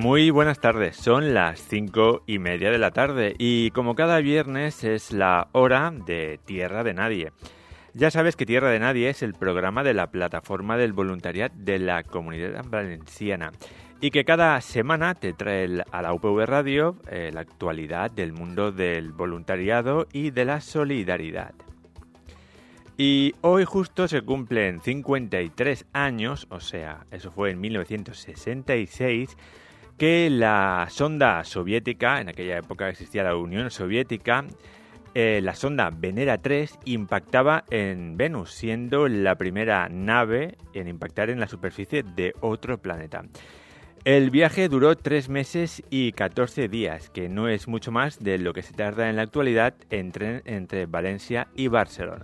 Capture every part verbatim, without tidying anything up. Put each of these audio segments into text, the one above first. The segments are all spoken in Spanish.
Muy buenas tardes, son las cinco y media de la tarde y como cada viernes es la hora de Tierra de Nadie. Ya sabes que Tierra de Nadie es el programa de la plataforma del voluntariado de la Comunidad Valenciana y que cada semana te trae el, a la U P V Radio eh, la actualidad del mundo del voluntariado y de la solidaridad. Y hoy justo se cumplen cincuenta y tres años, o sea, eso fue en mil novecientos sesenta y seis, que la sonda soviética, en aquella época existía la Unión Soviética, eh, la sonda Venera tres impactaba en Venus, siendo la primera nave en impactar en la superficie de otro planeta. El viaje duró tres meses y catorce días, que no es mucho más de lo que se tarda en la actualidad entre, entre Valencia y Barcelona.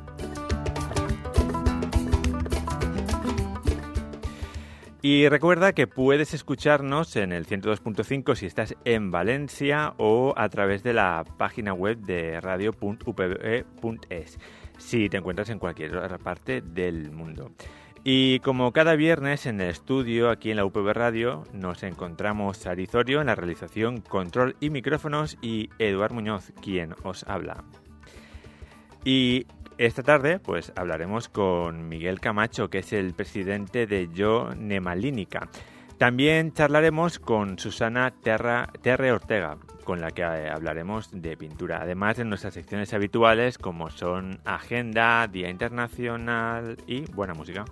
Y recuerda que puedes escucharnos en el ciento dos punto cinco si estás en Valencia o a través de la página web de radio punto u p v punto es si te encuentras en cualquier otra parte del mundo. Y como cada viernes en el estudio aquí en la U P V Radio nos encontramos a Arizorio en la realización, control y micrófonos y Eduard Muñoz, quien os habla. Y esta tarde pues hablaremos con Miguel Camacho, que es el presidente de Yo Nemalínica. También charlaremos con Susana Terra, Terre Ortega, con la que hablaremos de pintura, además de nuestras secciones habituales como son Agenda, Día Internacional y buena música.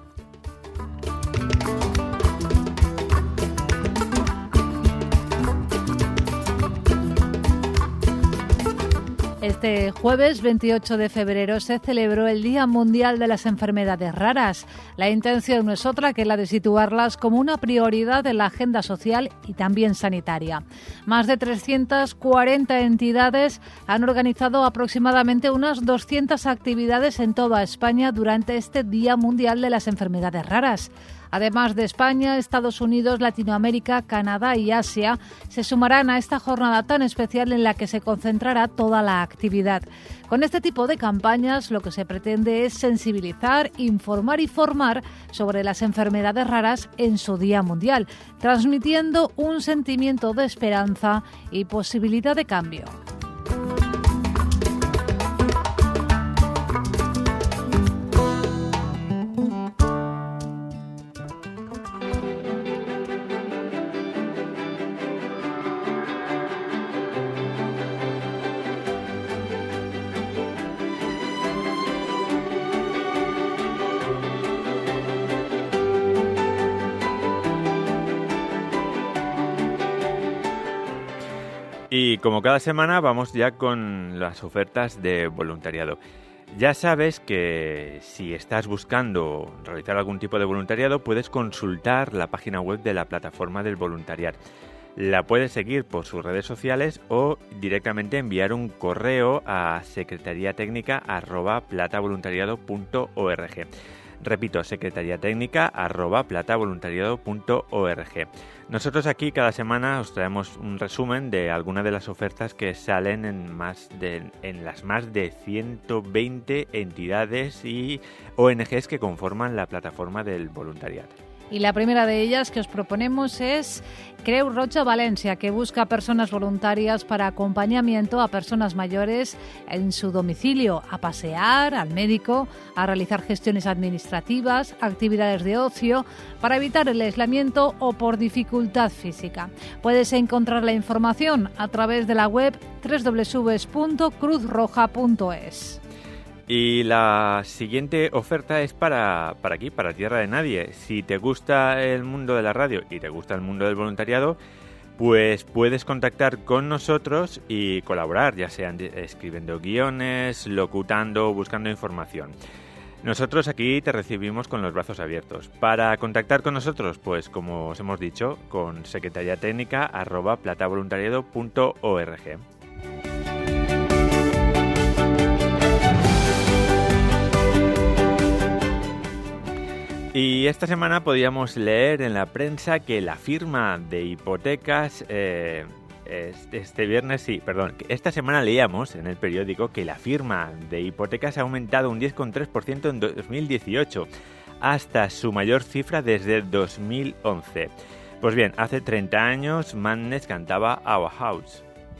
Este jueves veintiocho de febrero se celebró el Día Mundial de las Enfermedades Raras. La intención no es otra que la de situarlas como una prioridad en la agenda social y también sanitaria. Más de trescientas cuarenta entidades han organizado aproximadamente unas doscientas actividades en toda España durante este Día Mundial de las Enfermedades Raras. Además de España, Estados Unidos, Latinoamérica, Canadá y Asia se sumarán a esta jornada tan especial en la que se concentrará toda la actividad. Con este tipo de campañas lo que se pretende es sensibilizar, informar y formar sobre las enfermedades raras en su Día Mundial, transmitiendo un sentimiento de esperanza y posibilidad de cambio. Y como cada semana vamos ya con las ofertas de voluntariado. Ya sabes que si estás buscando realizar algún tipo de voluntariado puedes consultar la página web de la plataforma del voluntariado. La puedes seguir por sus redes sociales o directamente enviar un correo a secretariatécnica arroba platavoluntariado punto org. Repito, secretariatécnica arroba platavoluntariado punto org. Nosotros aquí cada semana os traemos un resumen de algunas de las ofertas que salen en, más de, en las más de ciento veinte entidades y O N Ges que conforman la plataforma del voluntariado. Y la primera de ellas que os proponemos es Creu Roja Valencia, que busca personas voluntarias para acompañamiento a personas mayores en su domicilio, a pasear, al médico, a realizar gestiones administrativas, actividades de ocio, para evitar el aislamiento o por dificultad física. Puedes encontrar la información a través de la web doble u doble u doble u punto cruz roja punto es. Y la siguiente oferta es para, para aquí, para Tierra de Nadie. Si te gusta el mundo de la radio y te gusta el mundo del voluntariado, pues puedes contactar con nosotros y colaborar, ya sean escribiendo guiones, locutando o buscando información. Nosotros aquí te recibimos con los brazos abiertos. Para contactar con nosotros, pues como os hemos dicho, con secretariatécnica arroba platavoluntariado punto org. Y esta semana podíamos leer en la prensa que la firma de hipotecas, eh, este viernes, sí, perdón, esta semana leíamos en el periódico que la firma de hipotecas ha aumentado un diez coma tres por ciento en dos mil dieciocho, hasta su mayor cifra desde dos mil once. Pues bien, hace treinta años Madness cantaba Our House.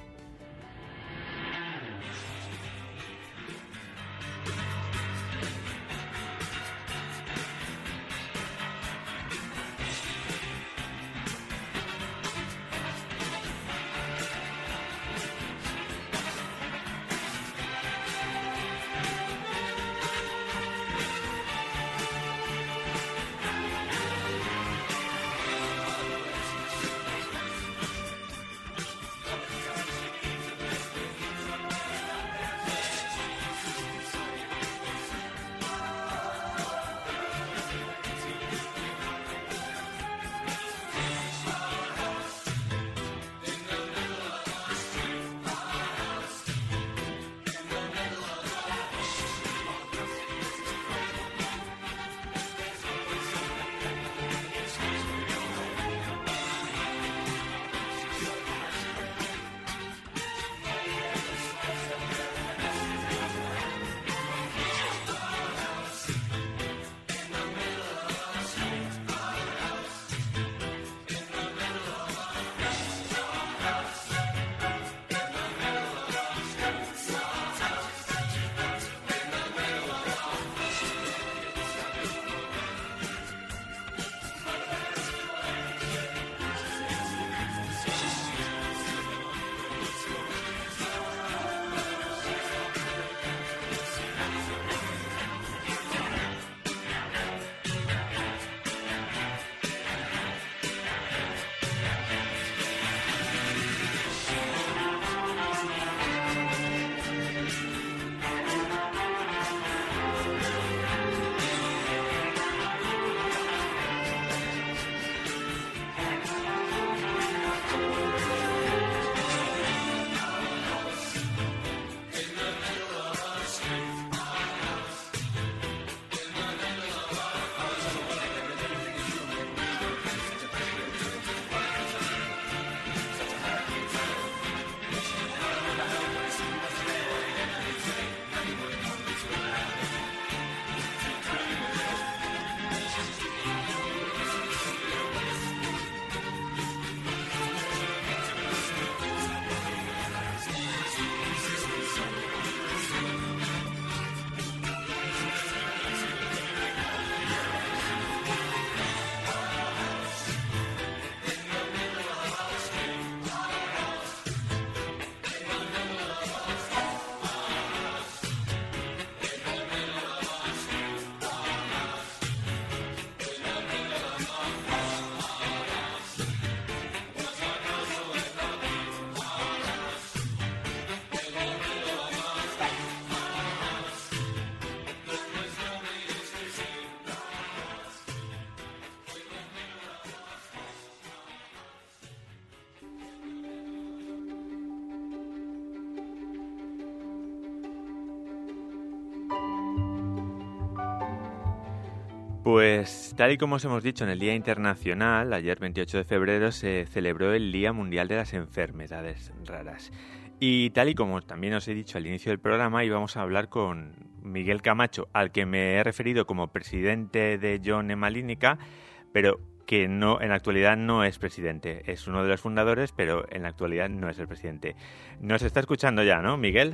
Pues tal y como os hemos dicho en el Día Internacional, ayer veintiocho de febrero se celebró el Día Mundial de las Enfermedades Raras. Y tal y como también os he dicho al inicio del programa, íbamos a hablar con Miguel Camacho, al que me he referido como presidente de John Hemalínica, pero que no, en la actualidad no es presidente. Es uno de los fundadores, pero en la actualidad no es el presidente. Nos está escuchando ya, ¿no, Miguel?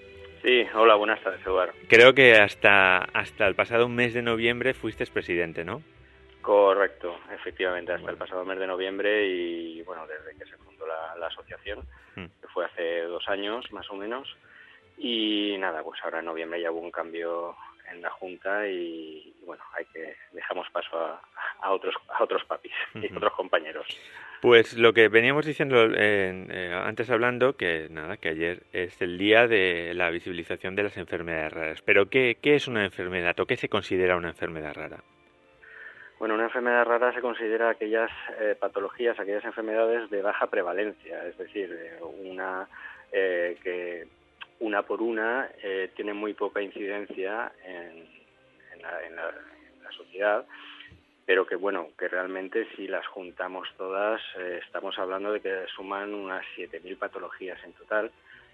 Sí, hola, buenas tardes, Eduardo. Creo que hasta, hasta el pasado mes de noviembre fuiste presidente, ¿no? Correcto, efectivamente, hasta el pasado mes de noviembre y, bueno, desde que se fundó la, la asociación, mm. que fue hace dos años más o menos, y nada, pues ahora en noviembre ya hubo un cambio en la Junta y, y bueno, hay que dejamos paso a, a otros a otros papis uh-huh. y otros compañeros. Pues lo que veníamos diciendo eh, eh, antes hablando, que nada, que ayer es el día de la visibilización de las enfermedades raras. Pero ¿qué, qué es una enfermedad o qué se considera una enfermedad rara? Bueno, una enfermedad rara se considera aquellas eh, patologías, aquellas enfermedades de baja prevalencia, es decir, eh, una eh, que una por una eh, tiene muy poca incidencia en, en, la, en, la, en la sociedad, pero que bueno, que realmente si las juntamos todas eh, estamos hablando de que suman unas siete mil patologías en total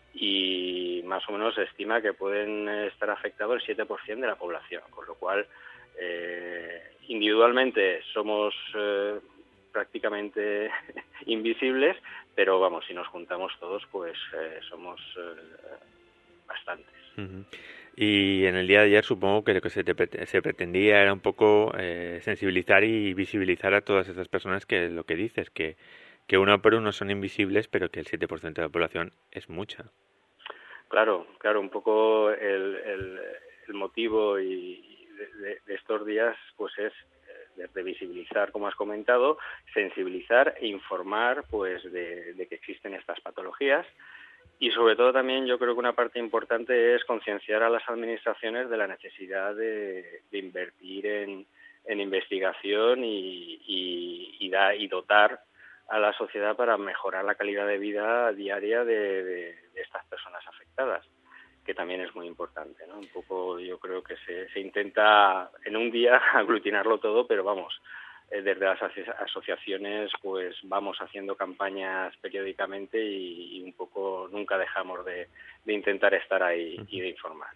y más o menos se estima que pueden estar afectados el siete por ciento de la población, con lo cual eh, individualmente somos eh, prácticamente invisibles, pero vamos, si nos juntamos todos, pues eh, somos eh, bastantes. Uh-huh. Y en el día de ayer supongo que lo que se, te, se pretendía era un poco eh, sensibilizar y visibilizar a todas esas personas que lo que dices, que, que uno por uno son invisibles, pero que el siete por ciento de la población es mucha. Claro, claro, un poco el, el, el motivo y de, de, de estos días pues es de, de visibilizar, como has comentado, sensibilizar e informar pues de, de que existen estas patologías. Y sobre todo también yo creo que una parte importante es concienciar a las administraciones de la necesidad de, de invertir en, en investigación y, y, y, da, y dotar a la sociedad para mejorar la calidad de vida diaria de, de, de estas personas afectadas, que también es muy importante, ¿no? Un poco yo creo que se, se intenta en un día aglutinarlo todo, pero vamos, desde las asociaciones pues vamos haciendo campañas periódicamente y, y un poco nunca dejamos de, de intentar estar ahí y de informar.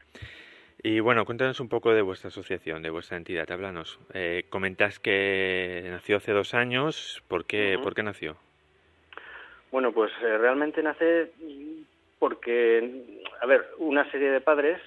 Y bueno, cuéntanos un poco de vuestra asociación, de vuestra entidad, háblanos. Eh, comentas que nació hace dos años, ¿por qué, uh-huh. ¿por qué nació? Bueno, pues eh, realmente nace porque, a ver, una serie de padres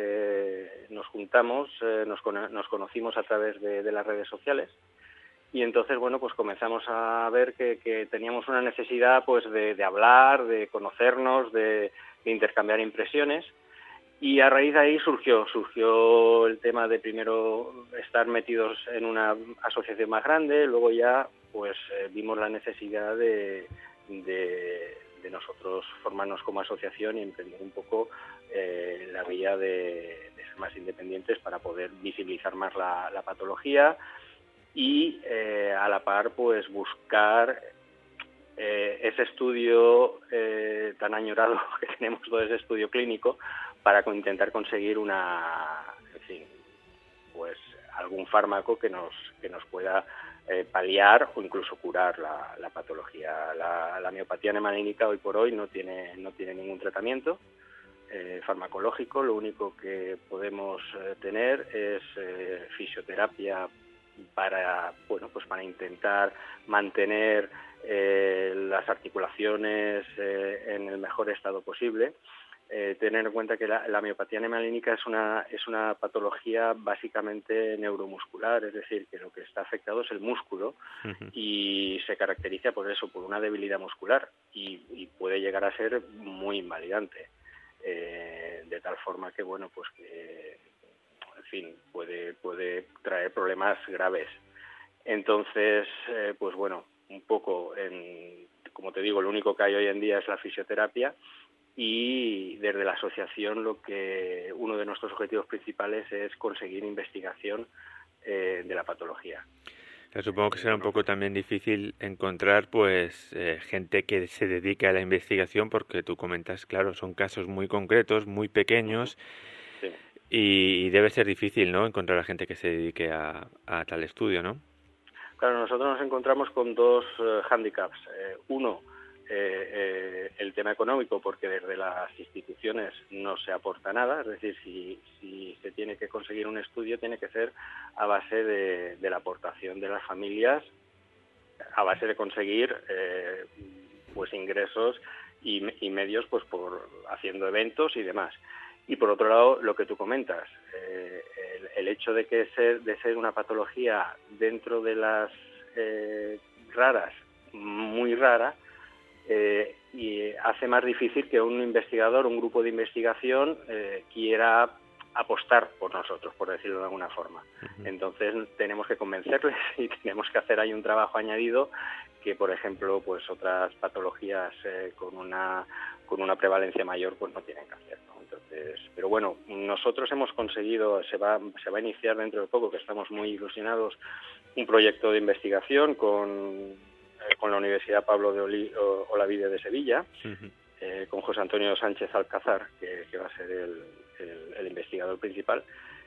eh, nos juntamos, eh, nos, con- nos conocimos a través de, de las redes sociales. Y entonces, bueno, pues comenzamos a ver que, que teníamos una necesidad pues de, de hablar, de conocernos, de, de intercambiar impresiones. Y a raíz de ahí surgió, surgió el tema de primero estar metidos en una asociación más grande, luego ya pues eh, vimos la necesidad de, de, de nosotros formarnos como asociación y emprender un poco eh, la vía de, de ser más independientes para poder visibilizar más la, la patología y eh, a la par pues buscar eh, ese estudio eh, tan añorado que tenemos, todo ese estudio clínico, para intentar conseguir una, en fin, pues algún fármaco que nos que nos pueda eh, paliar o incluso curar la, la patología. La, la miopatía nemalínica hoy por hoy no tiene no tiene ningún tratamiento eh, farmacológico. Lo único que podemos eh, tener es eh, fisioterapia para bueno pues para intentar mantener eh, las articulaciones eh, en el mejor estado posible. Eh, tener en cuenta que la, la miopatía nemalínica es una es una patología básicamente neuromuscular, es decir, que lo que está afectado es el músculo uh-huh. y se caracteriza por eso, por una debilidad muscular y, y puede llegar a ser muy invalidante, eh, de tal forma que bueno pues que en fin puede puede traer problemas graves. Entonces eh, pues bueno un poco en, como te digo, lo único que hay hoy en día es la fisioterapia. Y desde la asociación lo que uno de nuestros objetivos principales es conseguir investigación eh, de la patología. Yo supongo que será un poco también difícil encontrar pues eh, gente que se dedique a la investigación, porque tú comentas, claro, son casos muy concretos, muy pequeños, sí. y, y debe ser difícil, ¿no?, encontrar a gente que se dedique a, a tal estudio, ¿no? Claro, nosotros nos encontramos con dos uh, hándicaps. Eh, uno, Eh, eh, el tema económico, porque desde las instituciones no se aporta nada, es decir, si, si se tiene que conseguir un estudio tiene que ser a base de, de la aportación de las familias, a base de conseguir eh, pues ingresos y, y medios pues por haciendo eventos y demás. Y por otro lado, lo que tú comentas, eh, el, el hecho de que ser, de ser una patología dentro de las eh, raras, muy rara, Eh, y hace más difícil que un investigador, un grupo de investigación eh, quiera apostar por nosotros, por decirlo de alguna forma. Uh-huh. Entonces tenemos que convencerles y tenemos que hacer ahí un trabajo añadido que, por ejemplo, pues otras patologías eh, con una con una prevalencia mayor pues no tienen que hacer, ¿no? Entonces, pero bueno, nosotros hemos conseguido, se va se va a iniciar dentro de poco, que estamos muy ilusionados, un proyecto de investigación con con la Universidad Pablo de Oli, Olavide de Sevilla, uh-huh. eh, con José Antonio Sánchez Alcázar, que, que va a ser el, el, el investigador principal.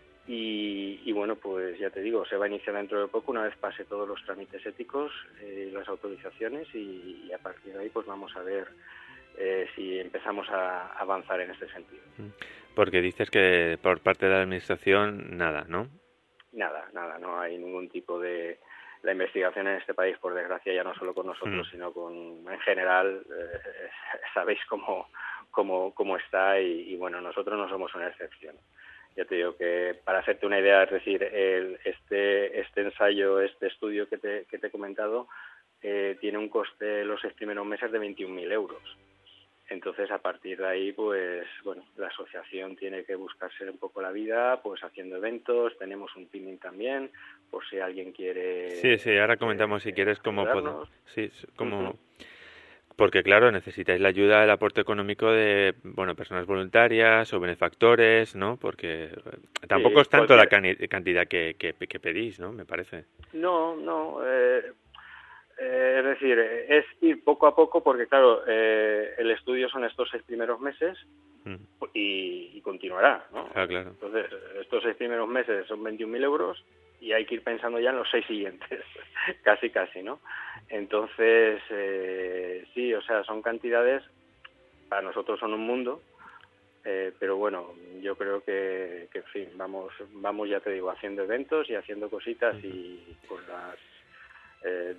Y, y bueno, pues ya te digo, se va a iniciar dentro de poco, una vez pase todos los trámites éticos, eh, las autorizaciones, y, y a partir de ahí pues vamos a ver eh, si empezamos a avanzar en este sentido. Porque dices que por parte de la Administración nada, ¿no? Nada, nada, no hay ningún tipo de... la investigación en este país, por desgracia, ya no solo con nosotros, mm. sino con, en general, eh, sabéis cómo, cómo, cómo está y, y, bueno, nosotros no somos una excepción. Ya te digo que, para hacerte una idea, es decir, el, este, este ensayo, este estudio que te, que te he comentado, eh, tiene un coste los seis primeros meses de veintiún mil euros. Entonces, a partir de ahí, pues, bueno, la asociación tiene que buscarse un poco la vida, pues, haciendo eventos. Tenemos un teaming también, por si alguien quiere... Sí, sí, ahora comentamos, eh, si quieres, cómo podemos... Sí, cómo... Uh-huh. Porque, claro, necesitáis la ayuda, el aporte económico de, bueno, personas voluntarias o benefactores, ¿no? Porque tampoco sí, es tanto cualquier... la can- cantidad que, que, que pedís, ¿no? Me parece. No, no... Eh... Eh, es decir, es ir poco a poco porque, claro, eh, el estudio son estos seis primeros meses mm. y, y continuará, ¿no? Ah, claro. Entonces, estos seis primeros meses son veintiún mil euros y hay que ir pensando ya en los seis siguientes, casi, casi, ¿no? Entonces, eh, sí, o sea, son cantidades, para nosotros son un mundo, eh, pero bueno, yo creo que, que, en fin, vamos, vamos, ya te digo, haciendo eventos y haciendo cositas mm. y con las... Eh,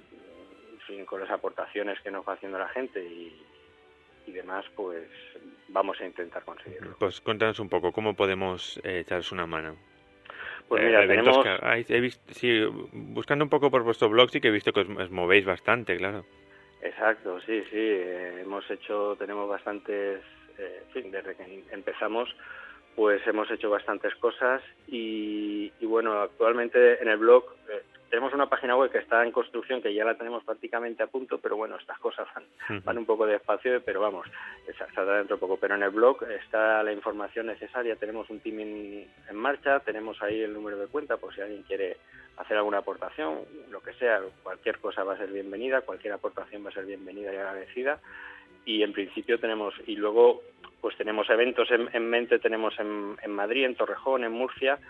con las aportaciones que nos va haciendo la gente y, y demás, pues vamos a intentar conseguirlo. Pues cuéntanos un poco, ¿cómo podemos eh, echaros una mano? Pues mira, eh, tenemos... Que hagáis, he visto, sí, buscando un poco por vuestro blog sí que he visto que os, os movéis bastante, claro. Exacto, sí, sí, eh, hemos hecho, tenemos bastantes, eh, en fin, desde que empezamos, pues hemos hecho bastantes cosas y, y bueno, actualmente en el blog... Eh, tenemos una página web que está en construcción, que ya la tenemos prácticamente a punto, pero bueno, estas cosas van, uh-huh. van un poco despacio, pero vamos, saldrá dentro de poco. Pero en el blog está la información necesaria, tenemos un team en, en marcha, tenemos ahí el número de cuenta por si alguien quiere hacer alguna aportación, lo que sea, cualquier cosa va a ser bienvenida, cualquier aportación va a ser bienvenida y agradecida. Y en principio tenemos, y luego pues tenemos eventos en, en mente, tenemos en, en Madrid, en Torrejón, en Murcia,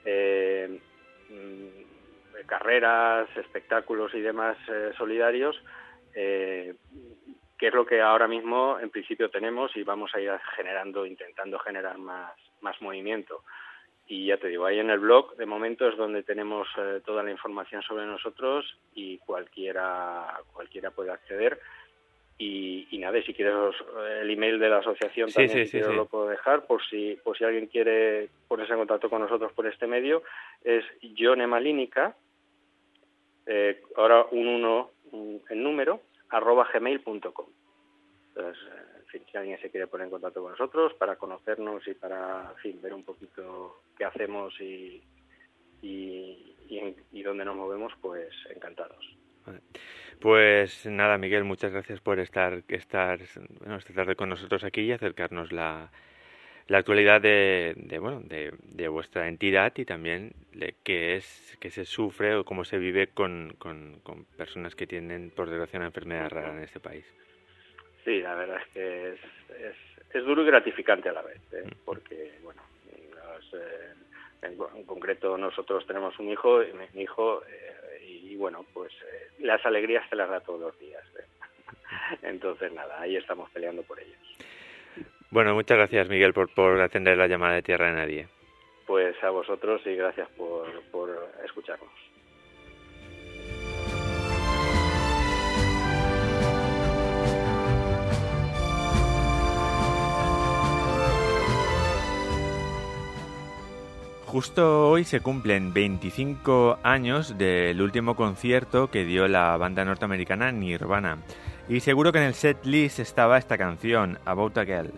eh, carreras, espectáculos y demás eh, solidarios, eh, que es lo que ahora mismo en principio tenemos y vamos a ir generando, intentando generar más, más movimiento. Y ya te digo, ahí en el blog de momento es donde tenemos eh, toda la información sobre nosotros y cualquiera cualquiera puede acceder. Y, y nada, si quieres os, el email de la asociación sí, también sí, si sí, sí. lo puedo dejar por si por si alguien quiere ponerse en contacto con nosotros por este medio, es jonemalínica, eh, ahora un uno en número, arroba gmail punto com. Entonces, en fin, si alguien se quiere poner en contacto con nosotros para conocernos y para, en fin, ver un poquito qué hacemos y, y, y, en, y dónde nos movemos, pues encantados. Vale. Pues nada, Miguel, muchas gracias por estar estar bueno, esta tarde con nosotros aquí y acercarnos la, la actualidad de, de bueno de, de vuestra entidad y también de qué es qué se sufre o cómo se vive con, con, con personas que tienen, por desgracia, una enfermedad rara en este país. Sí, la verdad es que es, es, es duro y gratificante a la vez, ¿eh? Porque, bueno, los, eh, en, en concreto nosotros tenemos un hijo, y mi hijo... Eh, y bueno, pues eh, las alegrías se las da todos los días, ¿eh? Entonces nada, ahí estamos peleando por ellos. Bueno, muchas gracias, Miguel, por, por atender la llamada de Tierra de Nadie. Pues a vosotros y gracias por, por escucharnos. Justo hoy se cumplen veinticinco años del último concierto que dio la banda norteamericana Nirvana. Y seguro que en el set list estaba esta canción, About a Girl.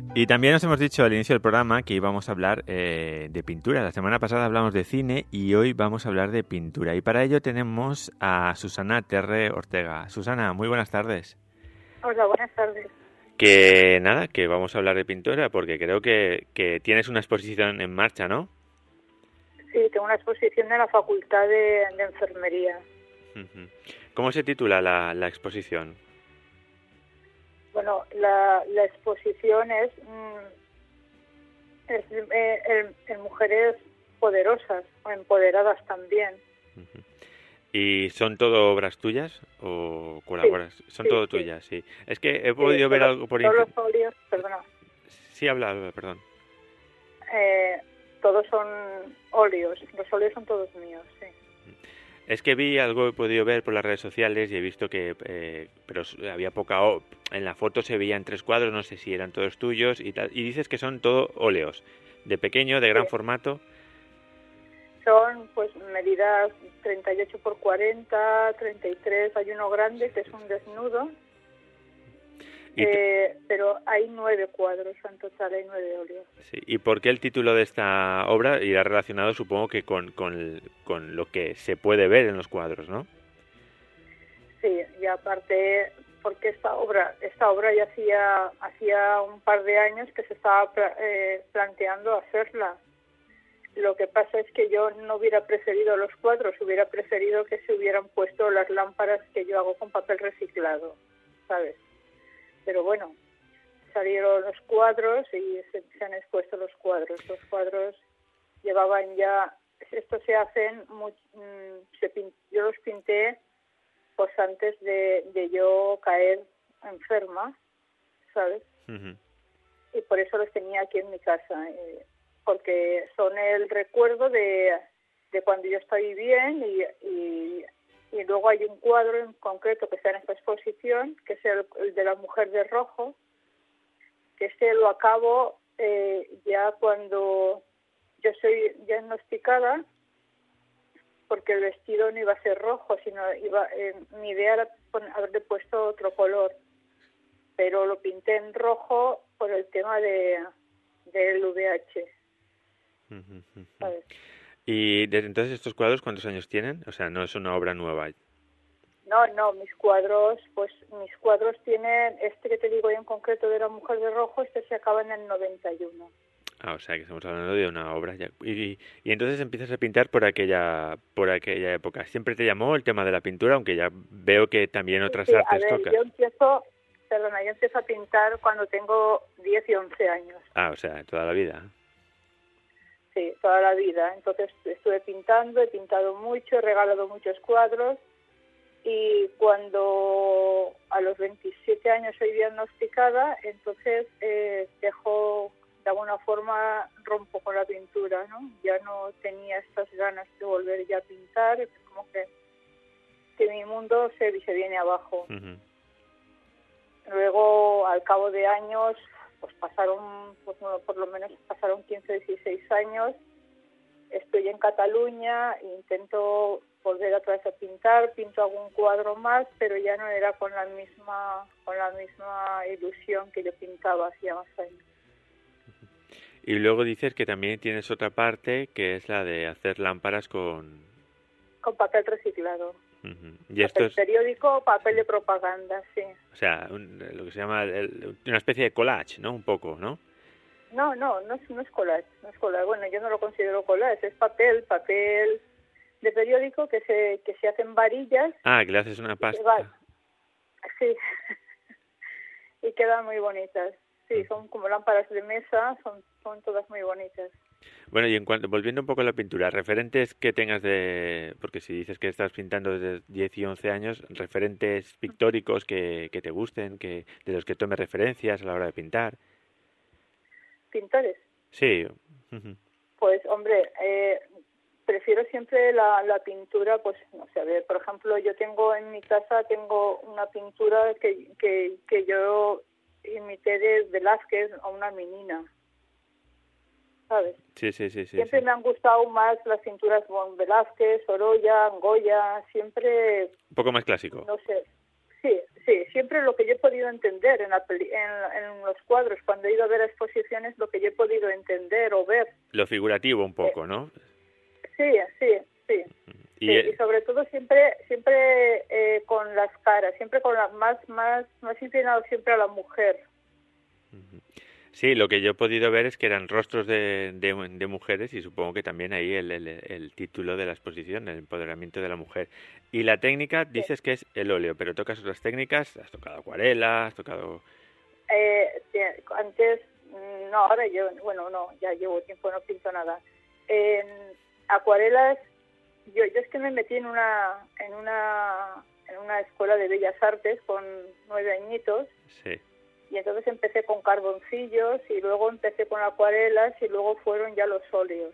Y también nos hemos dicho al inicio del programa que íbamos a hablar eh, de pintura. La semana pasada hablamos de cine y hoy vamos a hablar de pintura. Y para ello tenemos a Susana Terre Ortega. Susana, muy buenas tardes. Hola, buenas tardes. Que nada, que vamos a hablar de pintura porque creo que, que tienes una exposición en marcha, ¿no? Sí, tengo una exposición en la Facultad de, de Enfermería. ¿Cómo se titula la, la exposición? Bueno, la, la exposición es, mm, es eh, en, en mujeres poderosas o empoderadas también. Uh-huh. ¿Y son todo obras tuyas o colaboras? Sí, son sí, todo sí. tuyas, sí. Es que he podido sí, ver todos, algo por internet. Todos los óleos, perdona. Sí, habla, habla perdón. Eh, todos son óleos, los óleos son todos míos, sí. Es que vi algo, he podido ver por las redes sociales y he visto que, eh, pero había poca, o- en la foto se veían tres cuadros, no sé si eran todos tuyos y tal, y dices que son todo óleos, de pequeño, de gran Sí. formato. Son pues medidas treinta y ocho por cuarenta, treinta y tres, hay uno grande que es un desnudo, Y te- eh, pero hay nueve cuadros, en total hay nueve óleos. sí, ¿y por qué el título de esta obra irá relacionado, supongo que con, con, con lo que se puede ver en los cuadros, ¿no? Sí, y aparte, porque esta obra esta obra ya hacía hacía un par de años que se estaba pla- eh, planteando hacerla. Lo que pasa es que yo no hubiera preferido los cuadros, hubiera preferido que se hubieran puesto las lámparas que yo hago con papel reciclado, ¿sabes? Pero bueno, salieron los cuadros y se, se han expuesto los cuadros. Los cuadros llevaban ya, estos se hacen, muy, mm, se pin- yo los pinté pues antes de, de yo caer enferma, ¿sabes? Ujú. Y por eso los tenía aquí en mi casa, eh, porque son el recuerdo de, de cuando yo estoy bien y, y, y luego hay un cuadro en concreto que está en esta exposición, que es el, el de la mujer de rojo, que este lo acabo eh, ya cuando yo soy diagnosticada, porque el vestido no iba a ser rojo, sino iba eh, mi idea era pon- haberle puesto otro color, pero lo pinté en rojo por el tema de del V I H, Ujú, ujú. ¿sabes? Y desde entonces, ¿estos cuadros cuántos años tienen? O sea, no es una obra nueva. No, no, mis cuadros, pues mis cuadros tienen, este que te digo yo en concreto de la mujer de rojo, este se acaba en el noventa y uno. Ah, o sea, que estamos hablando de una obra ya. Y, y entonces empiezas a pintar por aquella por aquella época. ¿Siempre te llamó el tema de la pintura? Aunque ya veo que también otras Sí, a artes ver, tocas. yo empiezo, perdona, yo empiezo a pintar cuando tengo diez y once años. Ah, o sea, toda la vida. Sí, toda la vida. Entonces estuve pintando, he pintado mucho, he regalado muchos cuadros y cuando a los veintisiete años soy diagnosticada, entonces eh, dejo, de alguna forma rompo con la pintura, ¿no? Ya no tenía estas ganas de volver ya a pintar, es como que, que mi mundo se, se viene abajo. Ujú. Luego, al cabo de años, pues pasaron, pues bueno, por lo menos pasaron quince, dieciséis años. Estoy en Cataluña, intento volver otra vez a pintar, pinto algún cuadro más, pero ya no era con la misma, con la misma ilusión que yo pintaba hacía más años. Y luego dices que también tienes otra parte que es la de hacer lámparas con... Con papel reciclado. Ujú. Y esto Papel es, periódico, papel de propaganda, sí. o sea, un- lo que se llama el- una especie de collage, ¿no? Un poco, ¿no? No, no, no es, no es collage, no es collage. Bueno, yo no lo considero collage, es papel, papel de periódico que se que se hacen varillas. Ah, que le haces una y que va- pasta. Sí, y quedan muy bonitas. Sí, son como lámparas de mesa, son son todas muy bonitas. Bueno, y en cuanto, volviendo un poco a la pintura, referentes que tengas de, porque si dices que estás pintando desde diez y once años, referentes pictóricos que, que te gusten, que de los que tomes referencias a la hora de pintar. Pintores, Sí. Ujú. pues hombre, eh, prefiero siempre la, la pintura, pues no sé, a ver, por ejemplo, yo tengo en mi casa, tengo una pintura que, que, que yo imité de Velázquez a una menina, ¿sabes? Sí, sí, sí, sí. Siempre sí. me han gustado más las pinturas con Velázquez, Sorolla, Goya, siempre, Un poco más clásico. no sé, Sí, sí, siempre lo que yo he podido entender en, la peli- en, en los cuadros, cuando he ido a ver exposiciones, lo que yo he podido entender o ver. Lo figurativo un poco, ¿no? Sí, sí, sí. Y, sí, y sobre todo siempre siempre eh, con las caras, siempre con las más, más, más inclinado siempre a la mujer. Sí, lo que yo he podido ver es que eran rostros de, de, de mujeres y supongo que también ahí el, el, el título de la exposición, el empoderamiento de la mujer. Y la técnica dices que es el óleo, pero tocas otras técnicas, has tocado acuarela, has tocado... Eh, antes, no, ahora yo, bueno, no, ya llevo tiempo, no pinto nada. En acuarelas, yo, yo es que me metí en una, en una, en una escuela de bellas artes con nueve añitos. Sí. Y entonces empecé con carboncillos y luego empecé con acuarelas y luego fueron ya los óleos.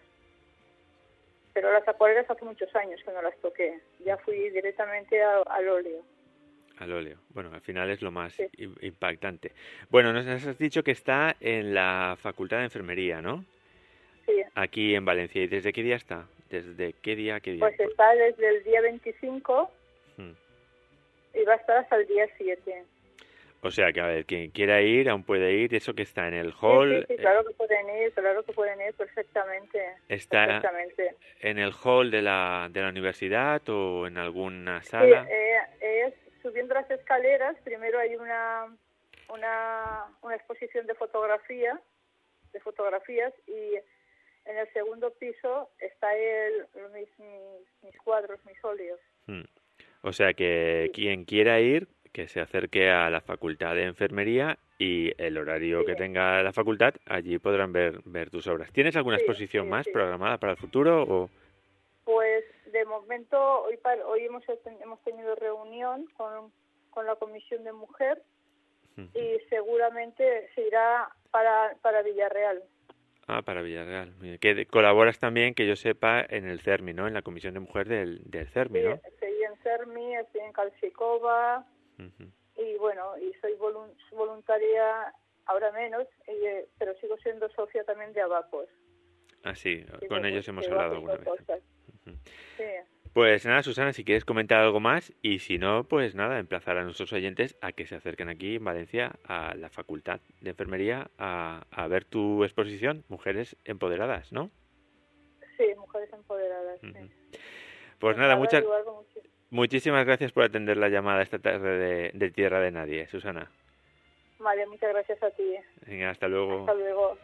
Pero las acuarelas hace muchos años que no las toqué. Ya fui directamente a, al óleo. Al óleo. Bueno, al final es lo más Sí. impactante. Bueno, nos has dicho que está en la Facultad de Enfermería, ¿no? Sí. Aquí en Valencia. ¿Y desde qué día está? ¿Desde qué día a qué día? Pues está desde el día veinticinco Hmm. y va a estar hasta el día siete. O sea, que a ver, quien quiera ir, aún puede ir. Eso que está en el hall. Sí, sí, sí, claro que pueden ir, claro que pueden ir perfectamente. ¿Está perfectamente. en el hall de la, de la universidad o en alguna Sí, sala? eh, es subiendo las escaleras. Primero hay una, una, una exposición de fotografía, de fotografías, y en el segundo piso está el, mis, mis, mis cuadros, mis óleos. Hmm. O sea, que quien quiera ir, que se acerque a la Facultad de Enfermería y el horario Sí. que tenga la facultad, allí podrán ver, ver tus obras. ¿Tienes alguna Sí, exposición sí, más sí. programada para el futuro? O... Pues de momento hoy par- hoy hemos hemos tenido reunión con, con la Comisión de Mujer y seguramente se irá para para Villarreal. Ah, para Villarreal. Mira, que de- colaboras también, que yo sepa, en el CERMI, ¿no? En la Comisión de Mujer del, del CERMI, Sí, ¿no? estoy en CERMI, estoy en Calcicova Ujú. y bueno, y soy volun- voluntaria ahora menos, y, eh, pero sigo siendo socia también de Abacos. Ah, sí, Sigo- con ellos hemos sigo hablado haciendo alguna vez. cosas. Ujú. Sí. Pues nada, Susana, si quieres comentar algo más y si no, pues nada, emplazar a nuestros oyentes a que se acerquen aquí en Valencia a la Facultad de Enfermería a, a ver tu exposición, Mujeres Empoderadas, ¿no? Sí, mujeres empoderadas. Sí. Ujú. Pues nada, muchas, Eduardo, muchi- muchísimas gracias por atender la llamada esta tarde de, de Tierra de Nadie, Susana. Vale, muchas gracias a ti. Venga, hasta luego. Hasta luego.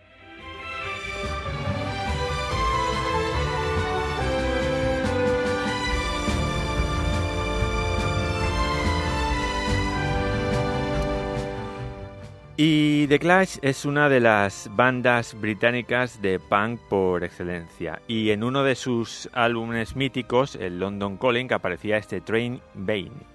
Y The Clash es una de las bandas británicas de punk por excelencia. Y en uno de sus álbumes míticos, el London Calling, aparecía este Train Bane.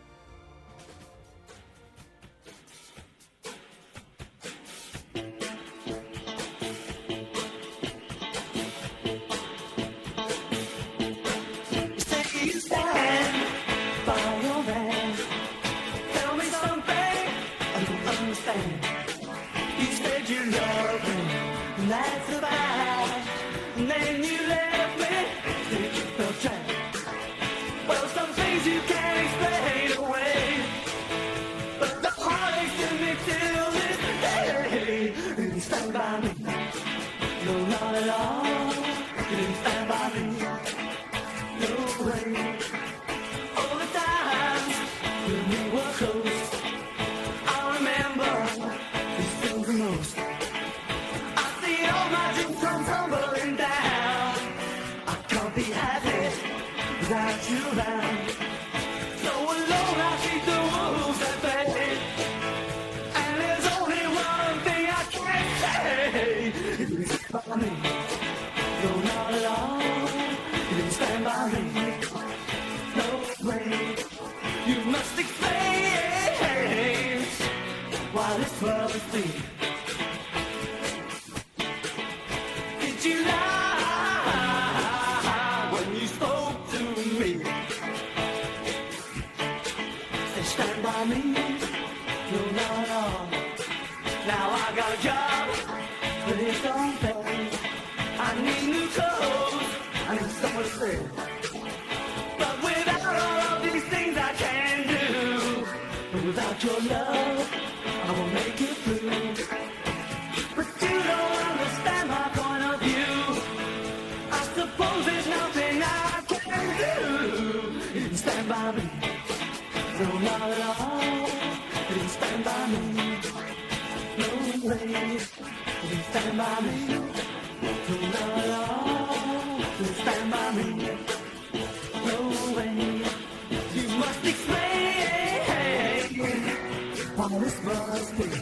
But without all of these things I can do, your love, I will make it through. But you don't understand my point of view. I suppose there's nothing I can do. You can stand by me. No, not at all. You can stand by me. No way. You can stand by me. No, not at all. You can stand by me. No way. You must explain why this must be.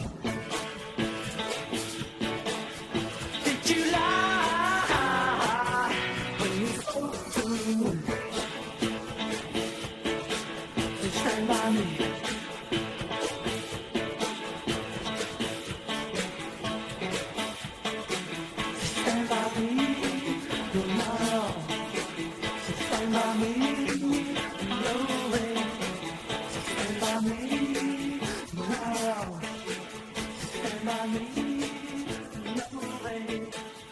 Did you lie when you spoke to me? Stand by me. Stand by me. No, not at all. Stand by me. No way. Stand by me. Not at all. Stand by me. No way.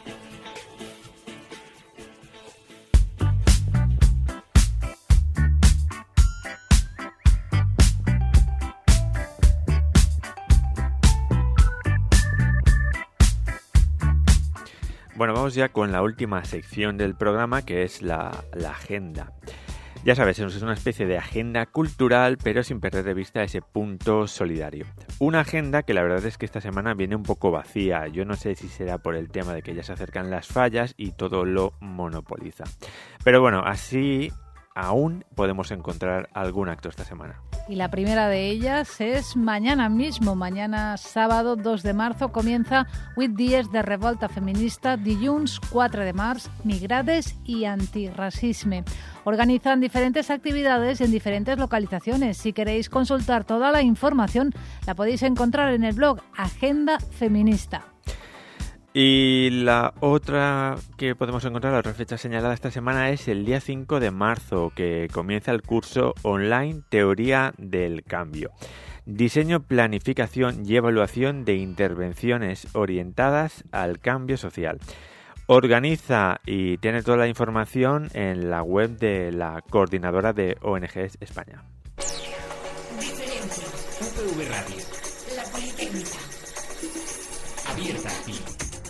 Bueno, vamos ya con la última sección del programa, que es la, la agenda. Ya sabes, es una especie de agenda cultural, pero sin perder de vista ese punto solidario. Una agenda que la verdad es que esta semana viene un poco vacía. Yo no sé si será por el tema de que ya se acercan las fallas y todo lo monopoliza. Pero bueno, así aún podemos encontrar algún acto esta semana. Y la primera de ellas es mañana mismo, mañana sábado dos de marzo, comienza vuit dies de revolta feminista, dilluns quatre de març, migrades y antirracisme. Organizan diferentes actividades en diferentes localizaciones. Si queréis consultar toda la información, la podéis encontrar en el blog Agenda Feminista. Y la otra que podemos encontrar, la otra fecha señalada esta semana, es el día cinco de marzo, que comienza el curso online Teoría del Cambio. Diseño, planificación y evaluación de intervenciones orientadas al cambio social. Organiza y tiene toda la información en la web de la Coordinadora de O N Ges España. Diferente. U P V Radio. La Politécnica. Abierta a ti.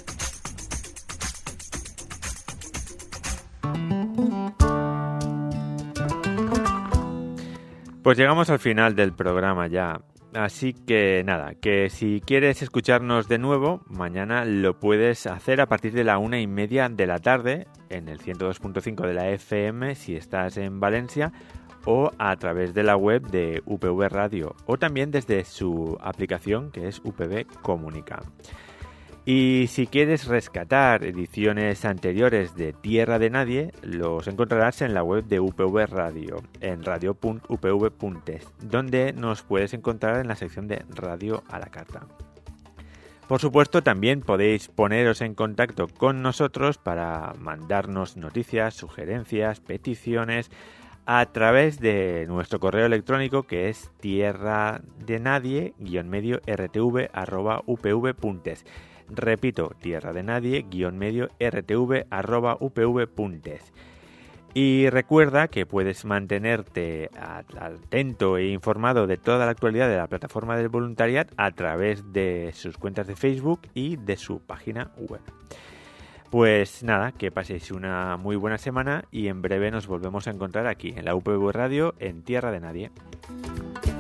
Pues llegamos al final del programa ya, así que nada, que si quieres escucharnos de nuevo, mañana lo puedes hacer a partir de la una y media de la tarde en el ciento dos punto cinco de la F M si estás en Valencia, o a través de la web de U P V Radio, o también desde su aplicación que es U P V Comunica. Y si quieres rescatar ediciones anteriores de Tierra de Nadie, los encontrarás en la web de U P V Radio, en radio punto u p v punto es, donde nos puedes encontrar en la sección de Radio a la Carta. Por supuesto, también podéis poneros en contacto con nosotros para mandarnos noticias, sugerencias, peticiones, a través de nuestro correo electrónico, que es tierra de nadie guión medio r t v arroba u p v punto es. Repito, tierra de nadie guión medio r t v arroba u p v punto es. Y recuerda que puedes mantenerte atento e informado de toda la actualidad de la plataforma del voluntariat a través de sus cuentas de Facebook y de su página web. Pues nada, que paséis una muy buena semana y en breve nos volvemos a encontrar aquí en la U P V Radio en Tierra de Nadie.